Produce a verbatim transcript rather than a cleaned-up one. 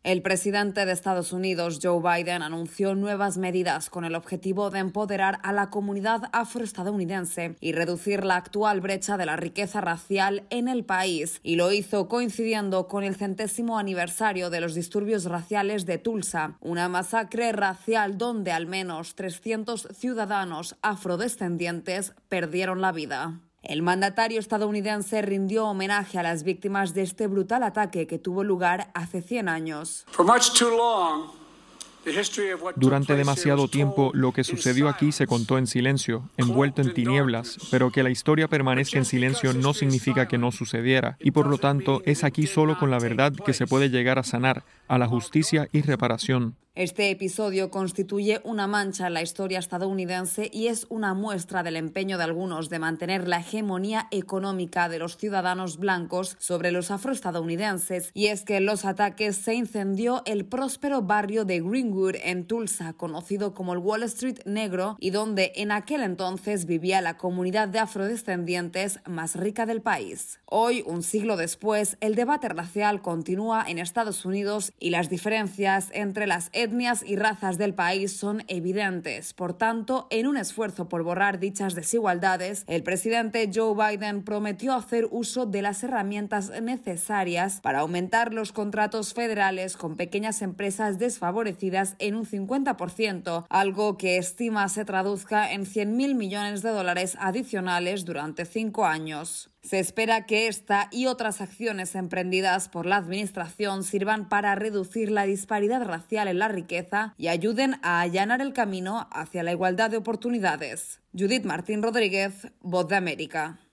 El presidente de Estados Unidos, Joe Biden, anunció nuevas medidas con el objetivo de empoderar a la comunidad afroestadounidense y reducir la actual brecha de la riqueza racial en el país. Y lo hizo coincidiendo con el centésimo aniversario de los disturbios raciales de Tulsa, una masacre racial donde al menos trescientos ciudadanos afrodescendientes perdieron la vida. El mandatario estadounidense rindió homenaje a las víctimas de este brutal ataque que tuvo lugar hace cien años. Durante demasiado tiempo, lo que sucedió aquí se contó en silencio, envuelto en tinieblas, pero que la historia permanezca en silencio no significa que no sucediera, y por lo tanto es aquí solo con la verdad que se puede llegar a sanar, a la justicia y reparación. Este episodio constituye una mancha en la historia estadounidense y es una muestra del empeño de algunos de mantener la hegemonía económica de los ciudadanos blancos sobre los afroestadounidenses. Y es que en los ataques se incendió el próspero barrio de Greenwood en Tulsa, conocido como el Wall Street negro, y donde en aquel entonces vivía la comunidad de afrodescendientes más rica del país. Hoy, un siglo después, el debate racial continúa en Estados Unidos y las diferencias entre las etnias y razas del país son evidentes. Por tanto, en un esfuerzo por borrar dichas desigualdades, el presidente Joe Biden prometió hacer uso de las herramientas necesarias para aumentar los contratos federales con pequeñas empresas desfavorecidas en un cincuenta por ciento, algo que estima se traduzca en cien mil millones de dólares adicionales durante cinco años. Se espera que esta y otras acciones emprendidas por la administración sirvan para reducir la disparidad racial en la riqueza y ayuden a allanar el camino hacia la igualdad de oportunidades. Judith Martín Rodríguez, Voz de América.